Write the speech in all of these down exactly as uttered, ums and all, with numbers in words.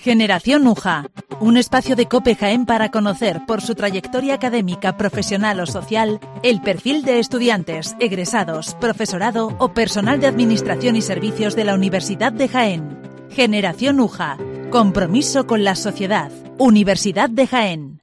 Generación U J A, un espacio de COPE Jaén para conocer, por su trayectoria académica, profesional o social, el perfil de estudiantes, egresados, profesorado o personal de Administración y Servicios de la Universidad de Jaén. Generación U J A, compromiso con la sociedad. Universidad de Jaén.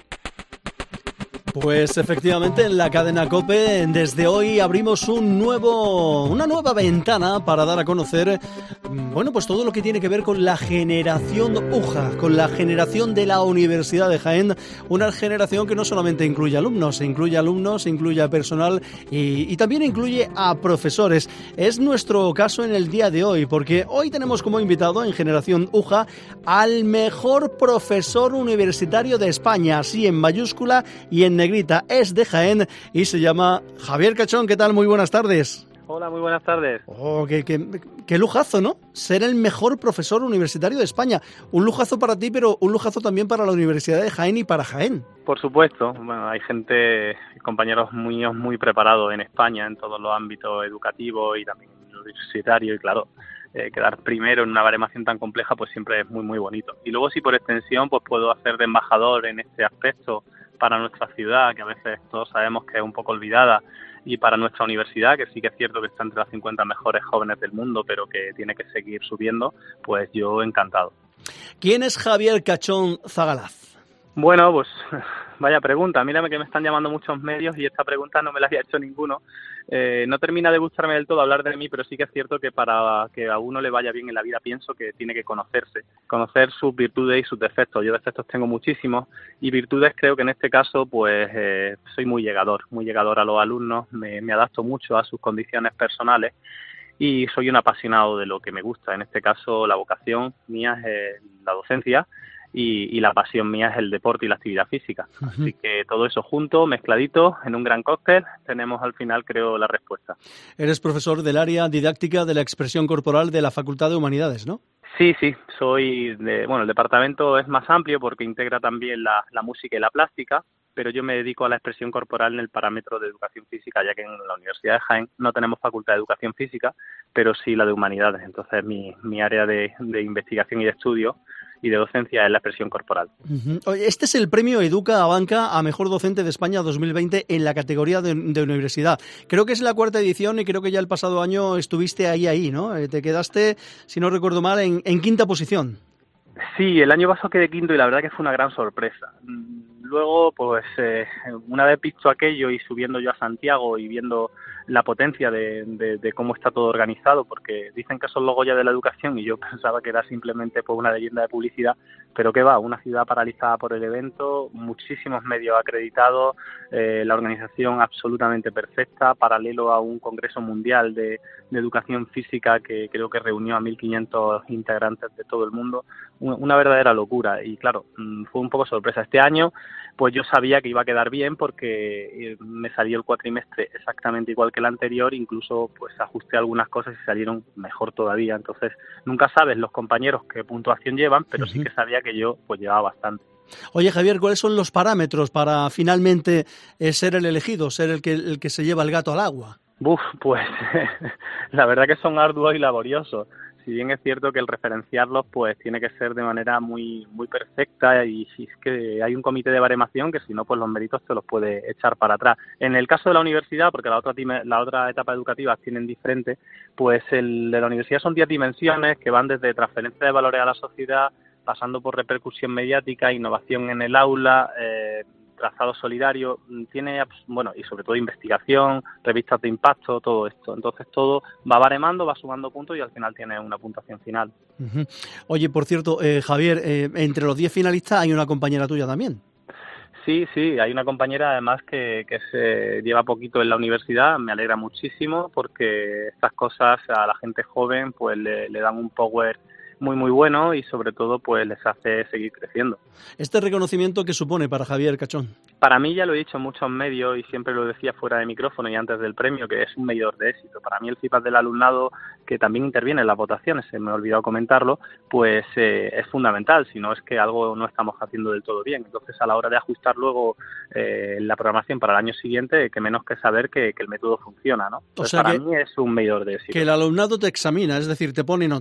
Pues efectivamente en la cadena COPE desde hoy abrimos un nuevo, una nueva ventana para dar a conocer, bueno, pues todo lo que tiene que ver con la generación U J A, con la generación de la Universidad de Jaén, una generación que no solamente incluye alumnos, incluye alumnos, incluye a personal y, y también incluye a profesores. Es nuestro caso en el día de hoy, porque hoy tenemos como invitado en Generación U J A al mejor profesor universitario de España, así en mayúscula y en negrita, es de Jaén y se llama Javier Cachón. ¿Qué tal? Muy buenas tardes. Hola, muy buenas tardes. Oh, qué, qué, qué lujazo, ¿no? Ser el mejor profesor universitario de España. Un lujazo para ti, pero un lujazo también para la Universidad de Jaén y para Jaén. Por supuesto. Bueno, hay gente, compañeros míos muy preparados en España en todos los ámbitos educativos y también universitario y claro, eh, quedar primero en una baremación tan compleja pues siempre es muy, muy bonito. Y luego si por extensión pues puedo hacer de embajador en este aspecto para nuestra ciudad, que a veces todos sabemos que es un poco olvidada, y para nuestra universidad, que sí que es cierto que está entre las cincuenta mejores jóvenes del mundo, pero que tiene que seguir subiendo, pues yo encantado. ¿Quién es Javier Cachón Zagalaz? Bueno, pues vaya pregunta. Mírame que me están llamando muchos medios y esta pregunta no me la había hecho ninguno. Eh, no termina de gustarme del todo hablar de mí, pero sí que es cierto que para que a uno le vaya bien en la vida pienso que tiene que conocerse, conocer sus virtudes y sus defectos. Yo defectos tengo muchísimos y virtudes creo que en este caso pues eh, soy muy llegador, muy llegador a los alumnos, me, me adapto mucho a sus condiciones personales y soy un apasionado de lo que me gusta. En este caso la vocación mía es eh, la docencia. Y, y la pasión mía es el deporte y la actividad física. Uh-huh. Así que todo eso junto, mezcladito, en un gran cóctel, tenemos al final, creo, la respuesta. Eres profesor del área didáctica de la expresión corporal de la Facultad de Humanidades, ¿no? Sí, sí, soy de, bueno, el departamento es más amplio porque integra también la, la música y la plástica, pero yo me dedico a la expresión corporal en el parámetro de educación física, ya que en la Universidad de Jaén no tenemos facultad de educación física, pero sí la de humanidades. Entonces mi, mi área de, de investigación y de estudio y de docencia es la expresión corporal. Uh-huh. Este es el premio Educa a Banca a Mejor Docente de España dos mil veinte en la categoría de, de universidad. Creo que es la cuarta edición y creo que ya el pasado año estuviste ahí, ahí, ¿no? Te quedaste, si no recuerdo mal, en, en quinta posición. Sí, el año pasado quedé quinto y la verdad que fue una gran sorpresa. Luego, pues, eh, una vez visto aquello y subiendo yo a Santiago y viendo la potencia de, de, de cómo está todo organizado, porque dicen que son los Goya de la educación y yo pensaba que era simplemente pues, una leyenda de publicidad, pero que va, una ciudad paralizada por el evento, muchísimos medios acreditados, eh, la organización absolutamente perfecta, paralelo a un congreso mundial de, de educación física que creo que reunió a mil quinientos integrantes de todo el mundo, una, una verdadera locura y claro, fue un poco sorpresa. Este año pues yo sabía que iba a quedar bien porque me salió el cuatrimestre exactamente igual que el anterior, incluso pues ajusté algunas cosas y salieron mejor todavía. Entonces nunca sabes los compañeros qué puntuación llevan, pero uh-huh. sí que sabía que yo pues llevaba bastante. Oye Javier, ¿cuáles son los parámetros para finalmente eh, ser el elegido, ser el que, el que se lleva el gato al agua? Uf, pues la verdad que son arduos y laboriosos. Si bien es cierto que el referenciarlos pues tiene que ser de manera muy muy perfecta y si es que hay un comité de baremación que si no pues los méritos te los puede echar para atrás. En el caso de la universidad, porque la otra la otra etapa educativa tienen diferente, pues el de la universidad son diez dimensiones que van desde transferencia de valores a la sociedad, pasando por repercusión mediática, innovación en el aula, eh, trazado solidario, tiene, bueno, y sobre todo investigación, revistas de impacto, todo esto. Entonces todo va baremando, va sumando puntos y al final tiene una puntuación final. Uh-huh. Oye, por cierto, eh, Javier, eh, entre los diez finalistas hay una compañera tuya también. Sí, sí, hay una compañera además que, que se lleva poquito en la universidad, me alegra muchísimo porque estas cosas a la gente joven pues le, le dan un power muy muy bueno y sobre todo pues les hace seguir creciendo. ¿Este reconocimiento qué supone para Javier Cachón? Para mí, ya lo he dicho en muchos medios y siempre lo decía fuera de micrófono y antes del premio, que es un medidor de éxito. Para mí el feedback del alumnado, que también interviene en las votaciones, se me ha olvidado comentarlo, pues eh, es fundamental, si no es que algo no estamos haciendo del todo bien. Entonces, a la hora de ajustar luego eh, la programación para el año siguiente, que menos que saber que, que el método funciona, ¿no? Entonces, o sea para que, mí es un medidor de éxito. Que el alumnado te examina, es decir, te pone nota.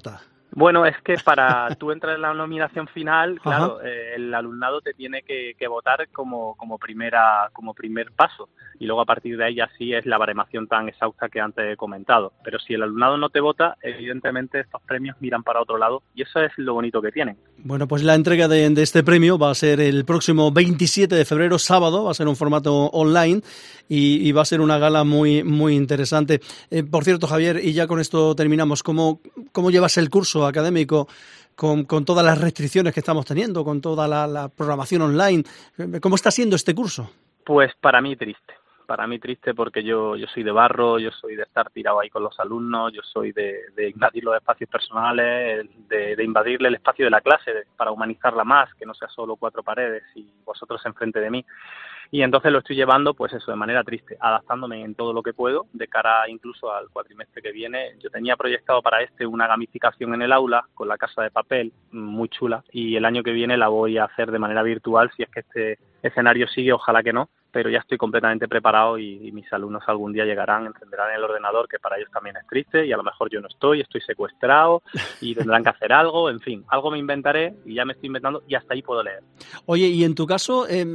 Bueno, es que para tú entrar en la nominación final, claro, eh, el alumnado te tiene que, que votar como, como primera como primer paso, y luego a partir de ahí ya sí es la baremación tan exhausta que antes he comentado. Pero si el alumnado no te vota, evidentemente estos premios miran para otro lado, y eso es lo bonito que tienen. Bueno, pues la entrega de, de este premio va a ser el próximo veintisiete de febrero, sábado, va a ser un formato online y, y va a ser una gala muy muy interesante. Eh, por cierto, Javier, y ya con esto terminamos, ¿cómo, cómo llevas el curso académico con, con todas las restricciones que estamos teniendo, con toda la, la programación online? ¿Cómo está siendo este curso? Pues para mí triste. Para mí triste porque yo yo soy de barro, yo soy de estar tirado ahí con los alumnos, yo soy de, de invadir los espacios personales, de, de invadirle el espacio de la clase de, para humanizarla más, que no sea solo cuatro paredes y vosotros enfrente de mí. Y entonces lo estoy llevando, pues eso, de manera triste, adaptándome en todo lo que puedo, de cara incluso al cuatrimestre que viene. Yo tenía proyectado para este una gamificación en el aula, con la casa de papel, muy chula, y el año que viene la voy a hacer de manera virtual, si es que este escenario sigue, ojalá que no, pero ya estoy completamente preparado y, y mis alumnos algún día llegarán, encenderán el ordenador, que para ellos también es triste, y a lo mejor yo no estoy, estoy secuestrado y tendrán que hacer algo, en fin, algo me inventaré y ya me estoy inventando y hasta ahí puedo leer. Oye, y en tu caso, eh,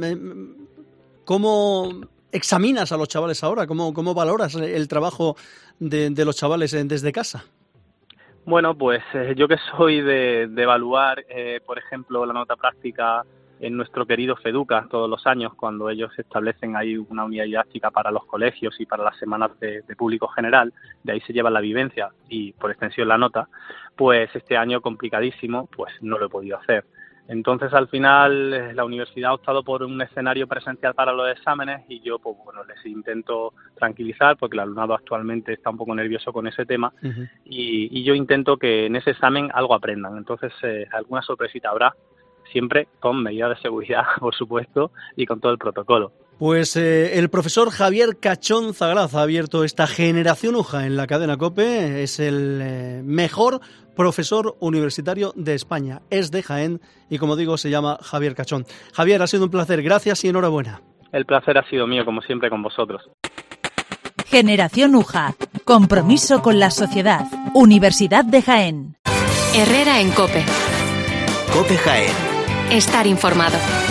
¿cómo examinas a los chavales ahora? ¿Cómo, cómo valoras el trabajo de, de los chavales desde casa? Bueno, pues eh, yo que soy de, de evaluar, eh, por ejemplo, la nota práctica en nuestro querido FEDUCA todos los años, cuando ellos establecen ahí una unidad didáctica para los colegios y para las semanas de, de público general, de ahí se lleva la vivencia y por extensión la nota, pues este año complicadísimo, pues no lo he podido hacer. Entonces, al final, la universidad ha optado por un escenario presencial para los exámenes y yo, pues bueno, les intento tranquilizar porque el alumnado actualmente está un poco nervioso con ese tema uh-huh. y, y yo intento que en ese examen algo aprendan. Entonces, eh, alguna sorpresita habrá, siempre con medidas de seguridad, por supuesto, y con todo el protocolo. Pues eh, el profesor Javier Cachón Zagraz ha abierto esta generación UJA en la cadena COPE. Es el eh, mejor profesor universitario de España. Es de Jaén y, como digo, se llama Javier Cachón. Javier, ha sido un placer. Gracias y enhorabuena. El placer ha sido mío, como siempre, con vosotros. Generación UJA. Compromiso con la sociedad. Universidad de Jaén. Herrera en COPE. COPE Jaén. Estar informado.